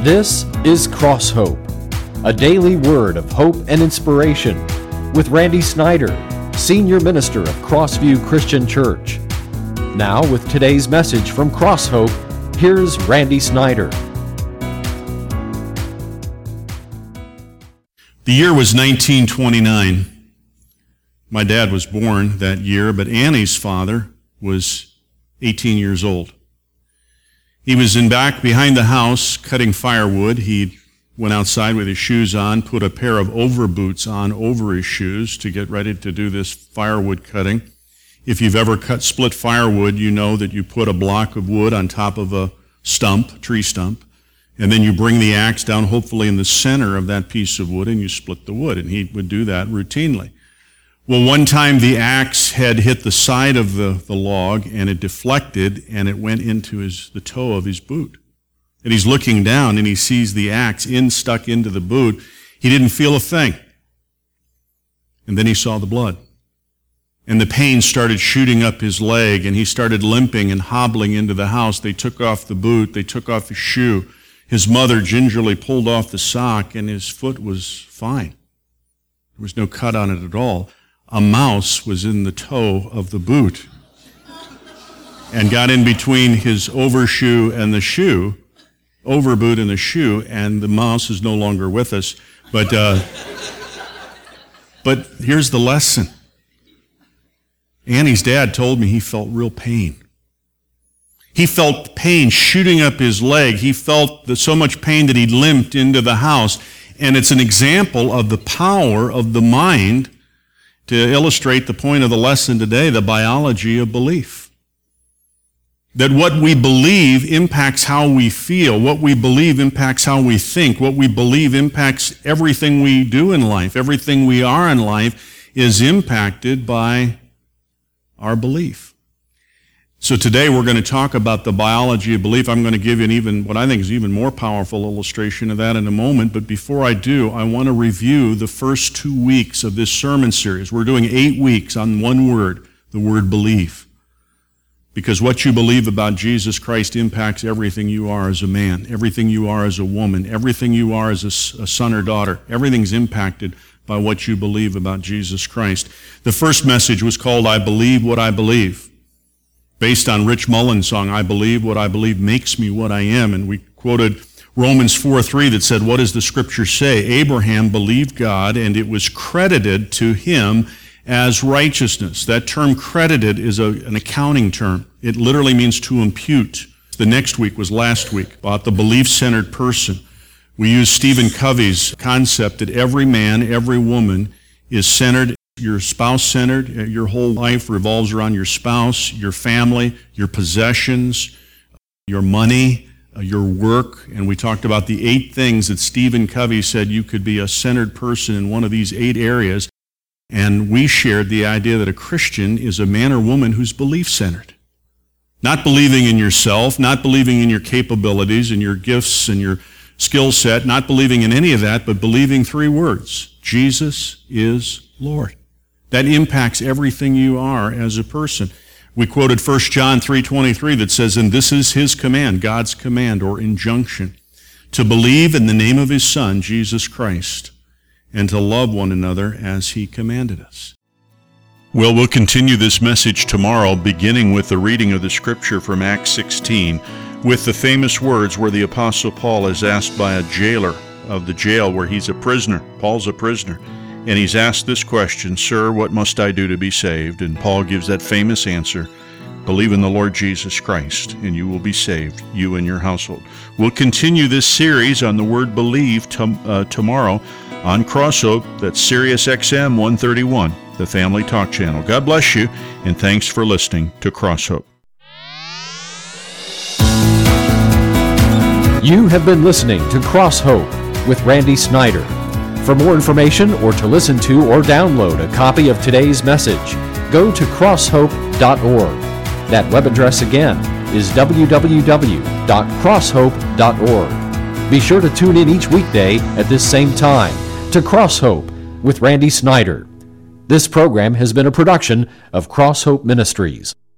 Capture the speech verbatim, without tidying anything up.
This is Cross Hope, a daily word of hope and inspiration with Randy Snyder, Senior Minister of Crossview Christian Church. Now with today's message from Cross Hope, here's Randy Snyder. The year was nineteen twenty-nine. My dad was born that year, but Annie's father was eighteen years old. He was in back behind the house cutting firewood. He went outside with his shoes on, put a pair of overboots on over his shoes to get ready to do this firewood cutting. If you've ever cut split firewood, you know that you put a block of wood on top of a stump, tree stump, and then you bring the axe down, hopefully in the center of that piece of wood, and you split the wood. And he would do that routinely. Well, one time the axe had hit the side of the, the log, and it deflected, and it went into his the toe of his boot. And he's looking down, and he sees the axe in stuck into the boot. He didn't feel a thing. And then he saw the blood. And the pain started shooting up his leg, and he started limping and hobbling into the house. They took off the boot. They took off his shoe. His mother gingerly pulled off the sock, and his foot was fine. There was no cut on it at all. A mouse was in the toe of the boot and got in between his overshoe and the shoe, overboot and the shoe, and the mouse is no longer with us. But, uh, but here's the lesson. Annie's dad told me he felt real pain. He felt pain shooting up his leg. He felt the, so much pain that he limped into the house. And it's an example of the power of the mind to illustrate the point of the lesson today, the biology of belief. That what we believe impacts how we feel. What we believe impacts how we think. What we believe impacts everything we do in life. Everything we are in life is impacted by our belief. So today we're going to talk about the biology of belief. I'm going to give you an even, what I think is even more powerful illustration of that in a moment. But before I do, I want to review the first two weeks of this sermon series. We're doing eight weeks on one word, the word believe. Because what you believe about Jesus Christ impacts everything you are as a man, everything you are as a woman, everything you are as a, a son or daughter. Everything's impacted by what you believe about Jesus Christ. The first message was called, I Believe What I Believe, based on Rich Mullen's song, I Believe What I Believe Makes Me What I Am. And we quoted Romans four three that said, what does the scripture say? Abraham believed God, and it was credited to him as righteousness. That term credited is a, an accounting term. It literally means to impute. The next week was last week, about the belief-centered person. We use Stephen Covey's concept that every man, every woman is centered. You're spouse-centered. Your whole life revolves around your spouse, your family, your possessions, your money, your work. And we talked about the eight things that Stephen Covey said you could be a centered person in one of these eight areas. And we shared the idea that a Christian is a man or woman who's belief-centered. Not believing in yourself, not believing in your capabilities and your gifts and your skill set, not believing in any of that, but believing three words: Jesus is Lord. That impacts everything you are as a person. We quoted First John three twenty-three that says, and this is his command, God's command or injunction, to believe in the name of his Son, Jesus Christ, and to love one another as he commanded us. Well, we'll continue this message tomorrow, beginning with the reading of the scripture from Acts sixteen, with the famous words where the Apostle Paul is asked by a jailer of the jail where he's a prisoner. Paul's a prisoner. And he's asked this question, Sir, what must I do to be saved? And Paul gives that famous answer, believe in the Lord Jesus Christ, and you will be saved, you and your household. We'll continue this series on the word believe to, uh, tomorrow on Cross Hope. That's Sirius X M one thirty-one, the Family Talk Channel. God bless you, and thanks for listening to Cross Hope. You have been listening to Cross Hope with Randy Snyder. For more information or to listen to or download a copy of today's message, go to cross hope dot org. That web address again is w w w dot cross hope dot org. Be sure to tune in each weekday at this same time to Cross Hope with Randy Snyder. This program has been a production of Cross Hope Ministries.